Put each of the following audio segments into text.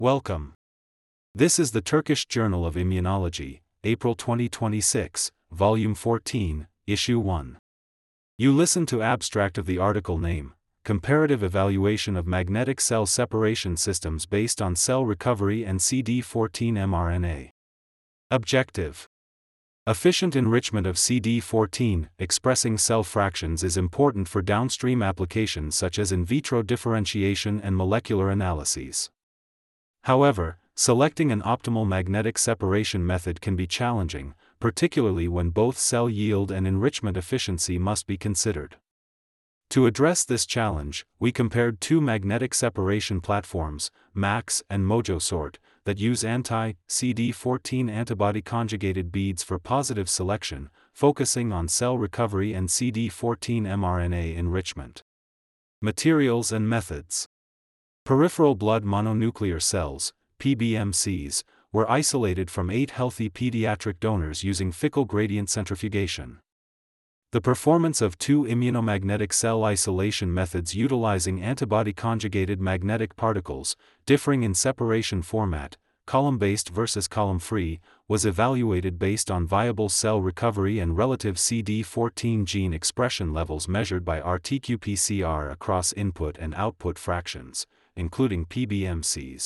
Welcome. This is the Turkish Journal of Immunology, April 2026, Volume 14, Issue 1. You listen to abstract of the article name, Comparative Evaluation of Magnetic Cell Separation Systems Based on Cell Recovery and CD14 mRNA. Objective: efficient enrichment of CD14 expressing cell fractions is important for downstream applications such as in vitro differentiation and molecular analyses. However, selecting an optimal magnetic separation method can be challenging, particularly when both cell yield and enrichment efficiency must be considered. To address this challenge, we compared two magnetic separation platforms, MAX and MojoSort, that use anti-CD14 antibody-conjugated beads for positive selection, focusing on cell recovery and CD14 mRNA enrichment. Materials and methods. Peripheral blood mononuclear cells, PBMCs, were isolated from 8 healthy pediatric donors using Fickle gradient centrifugation. The performance of two immunomagnetic cell isolation methods utilizing antibody-conjugated magnetic particles, differing in separation format, column-based versus column-free, was evaluated based on viable cell recovery and relative CD14 gene expression levels measured by RT-qPCR across input and output fractions, including PBMCs,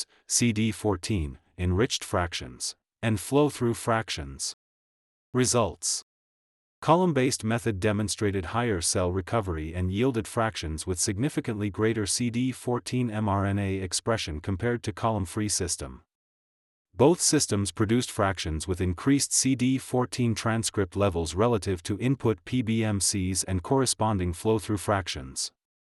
CD14, enriched fractions, and flow-through fractions. Results: column-based method demonstrated higher cell recovery and yielded fractions with significantly greater CD14 mRNA expression compared to column-free system. Both systems produced fractions with increased CD14 transcript levels relative to input PBMCs and corresponding flow-through fractions.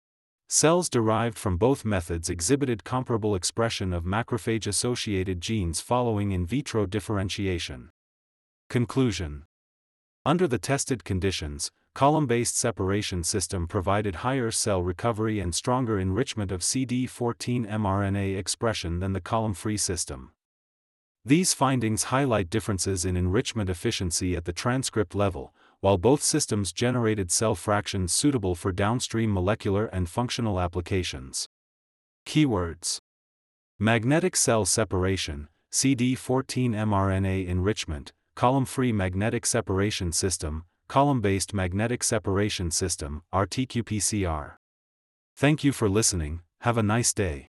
Cells derived from both methods exhibited comparable expression of macrophage-associated genes following in vitro differentiation. Conclusion: under the tested conditions, column-based separation system provided higher cell recovery and stronger enrichment of CD14 mRNA expression than the column-free system. These findings highlight differences in enrichment efficiency at the transcript level, while both systems generated cell fractions suitable for downstream molecular and functional applications. Keywords: magnetic cell separation, CD14 mRNA enrichment, column-free magnetic separation system, column-based magnetic separation system, RT-qPCR. Thank you for listening, have a nice day.